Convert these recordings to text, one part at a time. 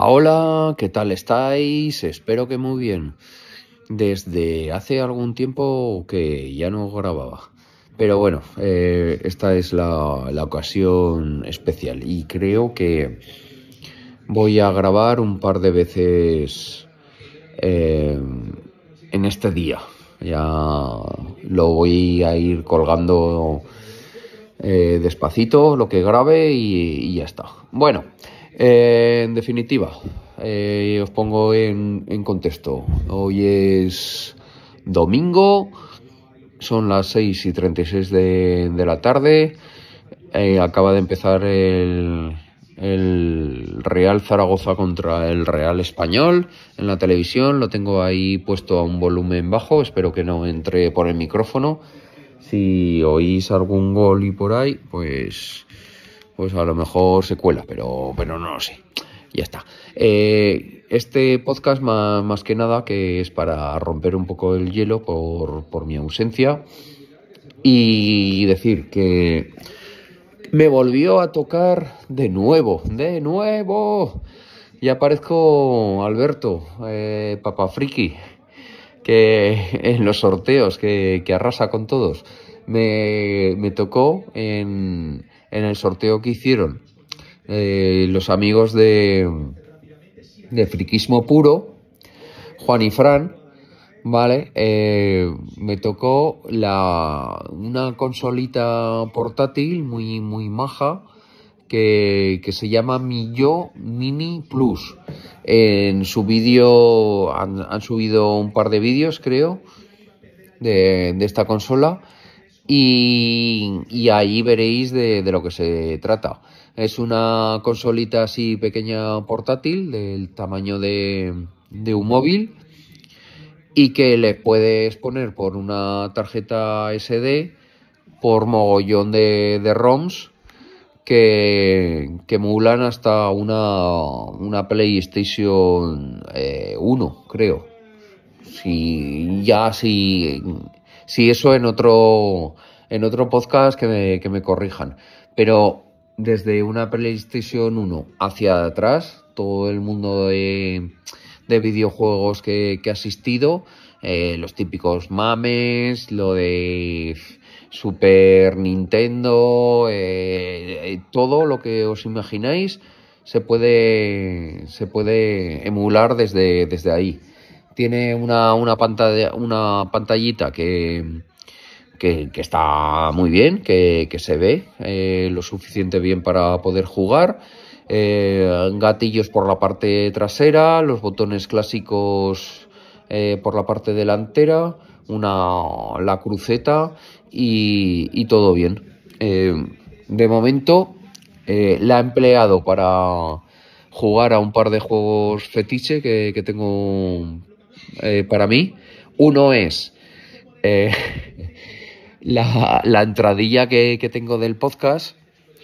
Hola, ¿qué tal estáis? Espero que muy bien. Desde hace algún tiempo que ya no grababa. Pero bueno, esta es la ocasión especial y creo que voy a grabar un par de veces en este día. Ya lo voy a ir colgando despacito lo que grabe y ya está. Bueno, en definitiva, os pongo en contexto. Hoy es domingo, son las 6:36 de la tarde. Acaba de empezar el Real Zaragoza contra el Real Español en la televisión. Lo tengo ahí puesto a un volumen bajo, espero que no entre por el micrófono. Si oís algún gol y por ahí, pues a lo mejor se cuela, pero no lo sé. Ya está. Este podcast más que nada que es para romper un poco el hielo por mi ausencia y decir que me volvió a tocar de nuevo. Ya parezco Alberto, Papa Friki, que en los sorteos que arrasa con todos. Me tocó en el sorteo que hicieron los amigos de Friquismo Puro, Juan y Fran, ¿vale? Me tocó una consolita portátil muy maja que se llama Mi Yo Mini Plus. En su vídeo han subido un par de vídeos, creo, de esta consola y ahí veréis de lo que se trata. Es una consolita así pequeña portátil del tamaño de un móvil y que le puedes poner por una tarjeta SD por mogollón de ROMs que emulan hasta una PlayStation 1, creo. Si eso en otro podcast que me corrijan. Pero desde una PlayStation 1 hacia atrás, todo el mundo de videojuegos que he asistido, los típicos mames, lo de Super Nintendo, todo lo que os imagináis se puede emular desde ahí. Tiene una pantallita que está muy bien, que se ve lo suficiente bien para poder jugar. Gatillos por la parte trasera, los botones clásicos por la parte delantera, la cruceta y todo bien. De momento la he empleado para jugar a un par de juegos fetiche que tengo para mí. Uno es la entradilla que tengo del podcast,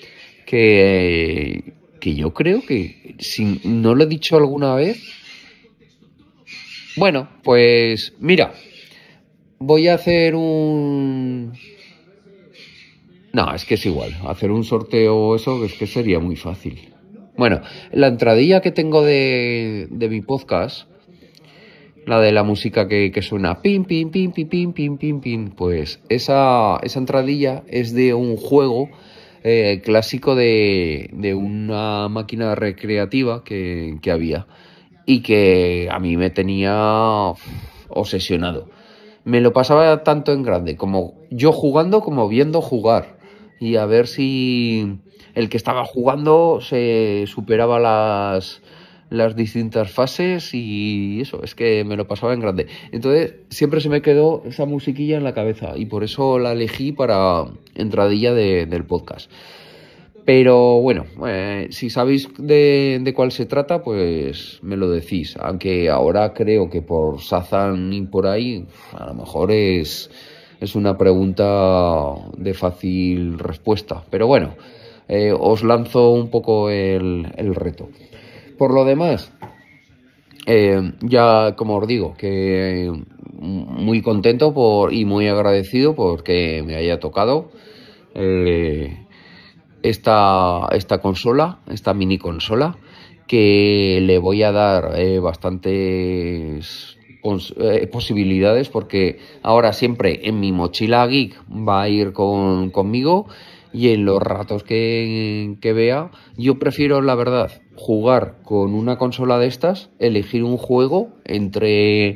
que yo creo que, si no lo he dicho alguna vez, bueno, pues mira, voy a hacer no, es que es igual, hacer un sorteo o eso, es que sería muy fácil. Bueno, la entradilla que tengo de mi podcast, la de la música que suena pim, pim, pim, pim, pim, pim, pim, pim, pues esa entradilla es de un juego clásico de una máquina recreativa que había y que a mí me tenía obsesionado. Me lo pasaba tanto en grande como yo jugando como viendo jugar y a ver si el que estaba jugando se superaba las distintas fases y eso, es que me lo pasaba en grande. Entonces siempre se me quedó esa musiquilla en la cabeza y por eso la elegí para entradilla del podcast. Pero bueno, si sabéis de cuál se trata, pues me lo decís. Aunque ahora creo que por Shazam y por ahí, a lo mejor es una pregunta de fácil respuesta. Pero bueno, os lanzo un poco el reto. Por lo demás, ya como os digo, que muy contento y muy agradecido porque me haya tocado esta consola, esta mini consola, que le voy a dar bastantes posibilidades, porque ahora siempre en mi mochila geek va a ir conmigo, y en los ratos que vea, yo prefiero, la verdad, jugar con una consola de estas, elegir un juego entre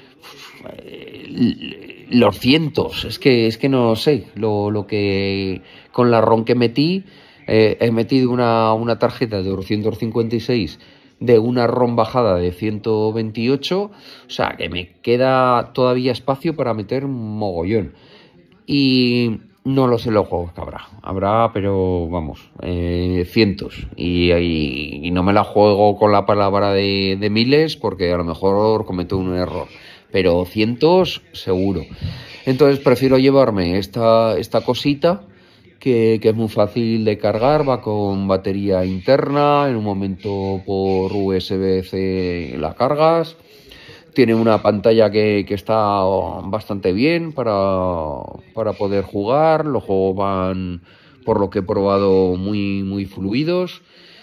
los cientos. Es que no sé lo que con la ROM que metí. He metido una tarjeta de 256 de una ROM bajada de 128, o sea que me queda todavía espacio para meter mogollón. Y no lo sé los juegos que habrá, pero vamos, cientos. Y no me la juego con la palabra de miles, porque a lo mejor cometo un error, pero cientos seguro. Entonces prefiero llevarme esta cosita, que es muy fácil de cargar, va con batería interna, en un momento por USB-C la cargas. Tiene una pantalla que está bastante bien para poder jugar. Los juegos van, por lo que he probado, muy fluidos.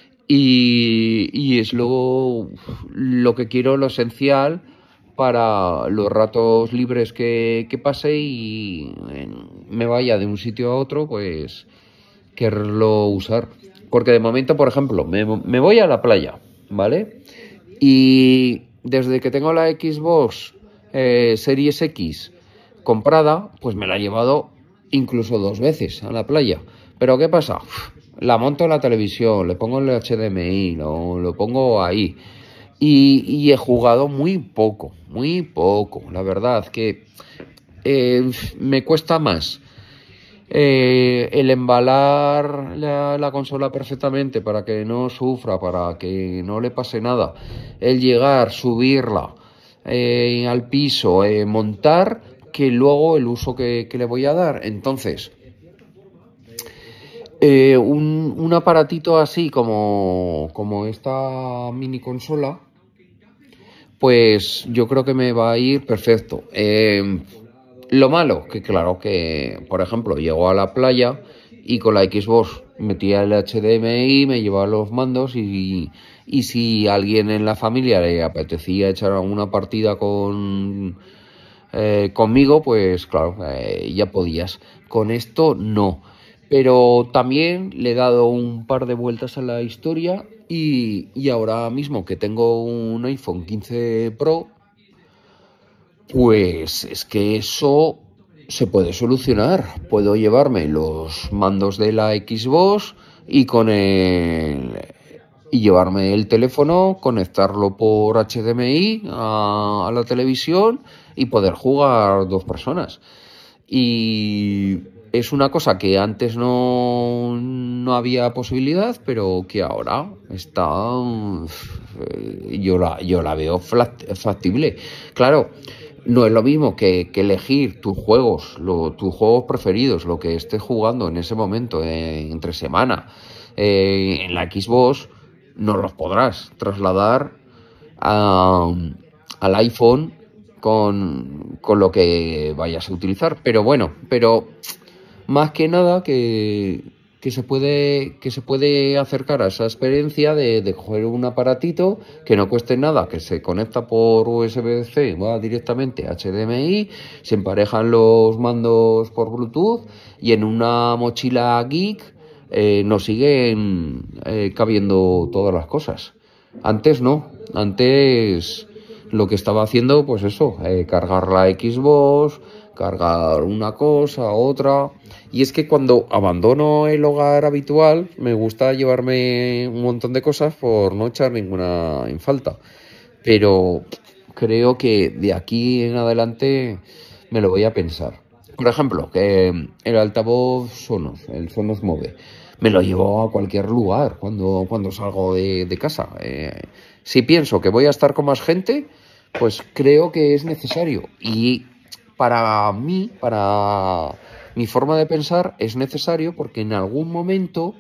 Y es lo que quiero, lo esencial para los ratos libres que pase y me vaya de un sitio a otro, pues quererlo usar. Porque de momento, por ejemplo, me voy a la playa, ¿vale? Y desde que tengo la Xbox Series X comprada, pues me la he llevado incluso 2 veces a la playa. Pero ¿qué pasa? La monto en la televisión, le pongo el HDMI, lo pongo ahí. Y he jugado muy poco. La verdad que me cuesta más el embalar la consola perfectamente para que no sufra, para que no le pase nada, el llegar, subirla al piso, montar, que luego el uso que le voy a dar. Entonces, un aparatito así como esta mini consola, pues yo creo que me va a ir perfecto. Lo malo, que claro que, por ejemplo, llego a la playa y con la Xbox metía el HDMI, me llevaba los mandos, y si a alguien en la familia le apetecía echar alguna partida conmigo, pues claro, ya podías. Con esto no. Pero también le he dado un par de vueltas a la historia, y ahora mismo que tengo un iPhone 15 Pro, pues es que eso se puede solucionar. Puedo llevarme los mandos de la Xbox y llevarme el teléfono, conectarlo por HDMI a la televisión y poder jugar 2 personas. Y es una cosa que antes no había posibilidad, pero que ahora está, yo la veo factible. Claro, no es lo mismo que elegir tus juegos, tus juegos preferidos, lo que estés jugando en ese momento, entre semana. En la Xbox no los podrás trasladar al iPhone con lo que vayas a utilizar. Pero bueno, más que nada que se puede acercar a esa experiencia de coger un aparatito que no cueste nada, que se conecta por USB-C, va directamente a HDMI, se emparejan los mandos por Bluetooth, y en una mochila geek nos siguen cabiendo todas las cosas. Antes no, antes lo que estaba haciendo, pues eso, cargar la Xbox, cargar una cosa, otra. Y es que cuando abandono el hogar habitual, me gusta llevarme un montón de cosas por no echar ninguna en falta. Pero creo que de aquí en adelante me lo voy a pensar. Por ejemplo, que el altavoz Sonos, el Sonos Move, me lo llevo a cualquier lugar cuando salgo de casa. Si pienso que voy a estar con más gente, pues creo que es necesario. Y para mí, para mi forma de pensar, es necesario porque en algún momento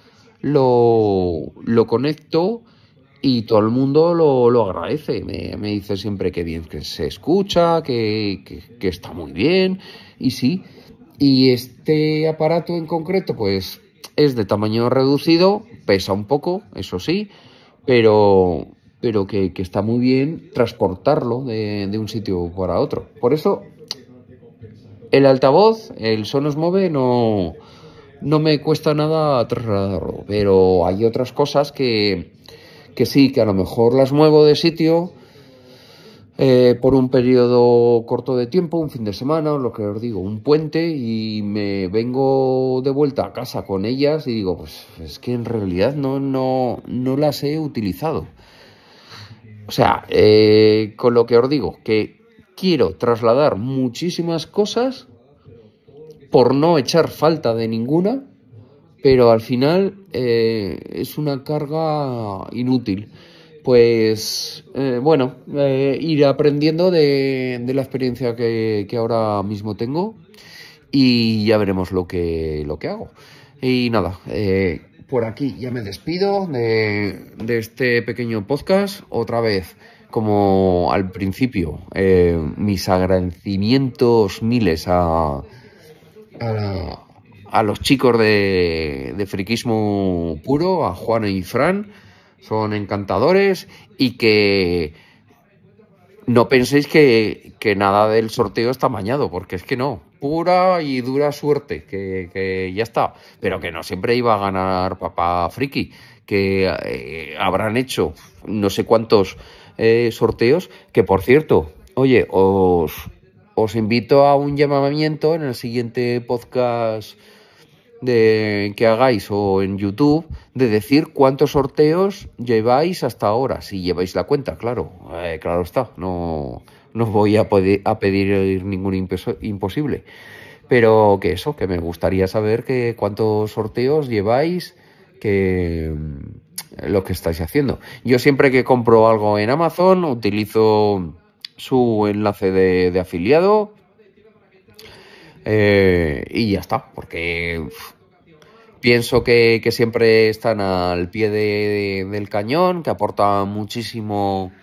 lo conecto y todo el mundo lo agradece. Me dice siempre que bien que se escucha, que está muy bien. Y sí, y este aparato en concreto, pues es de tamaño reducido, pesa un poco, eso sí, pero, pero que está muy bien transportarlo de un sitio para otro. Por eso, el altavoz, el Sonos Move, no me cuesta nada trasladarlo, pero hay otras cosas que sí, que a lo mejor las muevo de sitio por un periodo corto de tiempo, un fin de semana, lo que os digo, un puente, y me vengo de vuelta a casa con ellas y digo, pues es que en realidad no las he utilizado. O sea, con lo que os digo, que quiero trasladar muchísimas cosas por no echar falta de ninguna, pero al final es una carga inútil. Pues bueno, iré aprendiendo de la experiencia que ahora mismo tengo y ya veremos lo que hago. Y nada, por aquí ya me despido de este pequeño podcast. Otra vez, como al principio, mis agradecimientos miles a, a los chicos de Friquismo Puro, a Juan y Fran. Son encantadores y que no penséis que nada del sorteo está amañado, porque es que no. Pura y dura suerte, que ya está. Pero que no siempre iba a ganar Papá Friki, que habrán hecho no sé cuántos sorteos, que por cierto, oye, os invito a un llamamiento en el siguiente podcast que hagáis o en YouTube, de decir cuántos sorteos lleváis hasta ahora, si lleváis la cuenta, claro, claro está, no os voy a pedir ningún imposible, pero que eso, que me gustaría saber que cuántos sorteos lleváis, que lo que estáis haciendo. Yo siempre que compro algo en Amazon utilizo su enlace de afiliado. Y ya está, porque pienso que siempre están al pie del cañón, que aportan muchísimo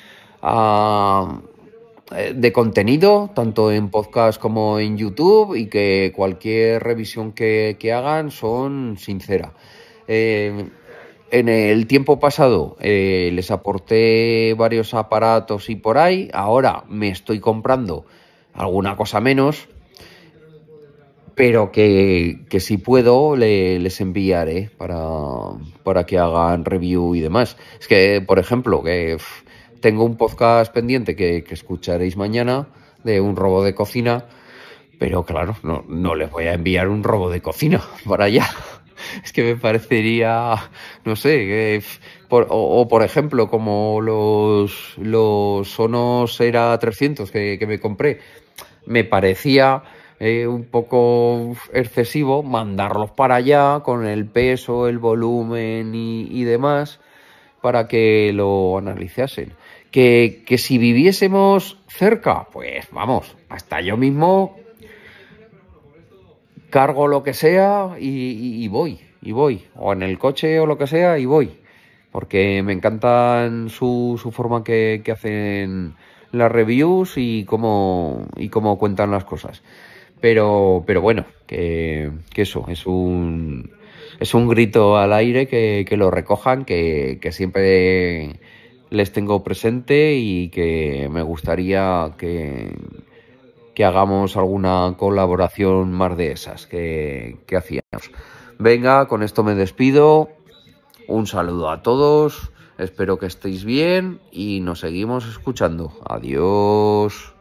de contenido, tanto en podcast como en YouTube, y que cualquier revisión que hagan son sinceras. En el tiempo pasado les aporté varios aparatos y por ahí, ahora me estoy comprando alguna cosa menos, pero que si puedo les enviaré para que hagan review y demás. Es que, por ejemplo, tengo un podcast pendiente que escucharéis mañana de un robot de cocina, pero claro, no les voy a enviar un robot de cocina para allá. Es que me parecería, no sé, por ejemplo, como los Sonos Era 300 que me compré, me parecía un poco excesivo mandarlos para allá con el peso, el volumen y demás para que lo analizasen. Que si viviésemos cerca, pues vamos, hasta yo mismo cargo lo que sea y voy, o en el coche o lo que sea y voy, porque me encantan su forma que hacen las reviews y cómo cuentan las cosas. Pero bueno, que eso es un grito al aire que lo recojan, que siempre les tengo presente y que me gustaría que hagamos alguna colaboración más de esas que hacíamos. Venga, con esto me despido. Un saludo a todos. Espero que estéis bien y nos seguimos escuchando. Adiós.